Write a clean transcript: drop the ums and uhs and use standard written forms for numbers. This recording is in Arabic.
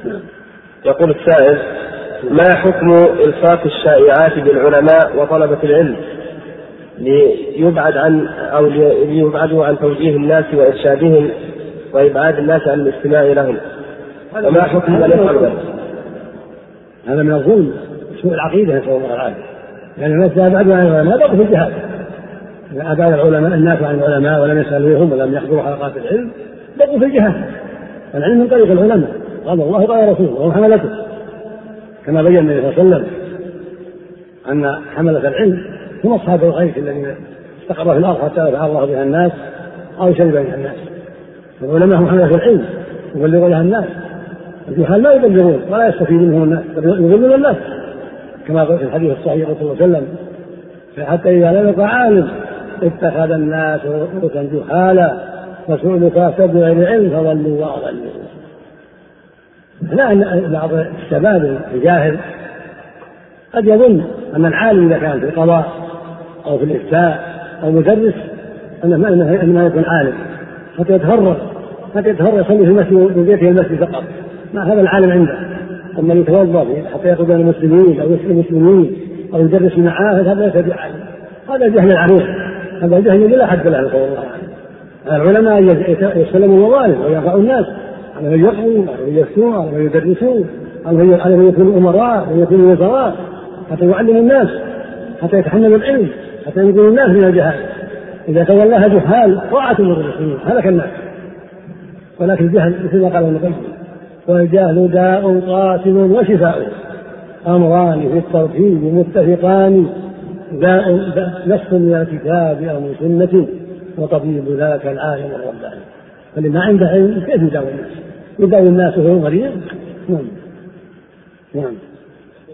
يقول السائل: ما حكم إلصاق الشائعات بالعلماء وطلبة العلم ليبعدوا عن توجيه الناس وإرشادهم وإبعاد الناس عن الاستماع لهم؟ وما حكم من يفعل ذلك؟ هذا من الظلم، سوء العقيدة، نسأل الله العافية. يعني الناس يبعدوا عن العلماء بقوا في الجهاد. إذا أبعد العلماء الناس عن العلماء ولم يسألوهم ولم يحضروا حلقات العلم بقوا في الجهاد. العلم من طريق العلماء، قال الله قال رسوله وهم حملته، كما بين النبي صلى الله عليه وسلم أن حملة العلم هم أصحاب الغيث الذين استقروا في الأرض حتى يفعل الله بها الناس أو شرب بها الناس. العلماء هم حملة العلم يبلغوا لها الناس، الجهال لا يبلغون ولا يستفيد منهم الناس، يضلون الناس كما قال في الحديث الصحيح صلى الله عليه وسلم: حتى إذا لم يبق عالم اتخذ الناس رؤوسا جهالا فسئلوا بغير علم فضلوا وأضلوا. لا أن بعض الشباب الجاهل قد يظن أن العالم إذا كان في القضاء أو في الإفتاء أو مدرس أنه يكون عالم حتى يتفرغ يصلي في المسجد من بيته المسجد فقط. ما هذا العالم عنده. أما يتوظف حتى يقود بين المسلمين أو يسلم المسلمين أو يدرس المعاهد هذا ليس بعالم، هذا جهل العريض، هذا جهل بلا حد له. نسأل الله العافية. العلماء يسلموا المظالم ويرفعوا الناس على من يقضوا على من يفتون على من يدرسون على من يكونوا أمراء ومن يكونوا وزراء حتى يعلموا الناس حتى يتحملوا العلم حتى يكونوا الناس من الجهال. إذا تولاها جهال ضاعت أمور المسلمين هلك الناس. ولكن الجهل مثل ما قال ابن القيم: والجهل داء قاتل وشفاء أمران في التوحيد متفقان، داء نص من الكتاب أو من سنة وطبيب ذاك العالم الرباني. فاللي ما عنده علم كيف يداوي الناس؟ يداوي الناس وهو مريض؟ نعم.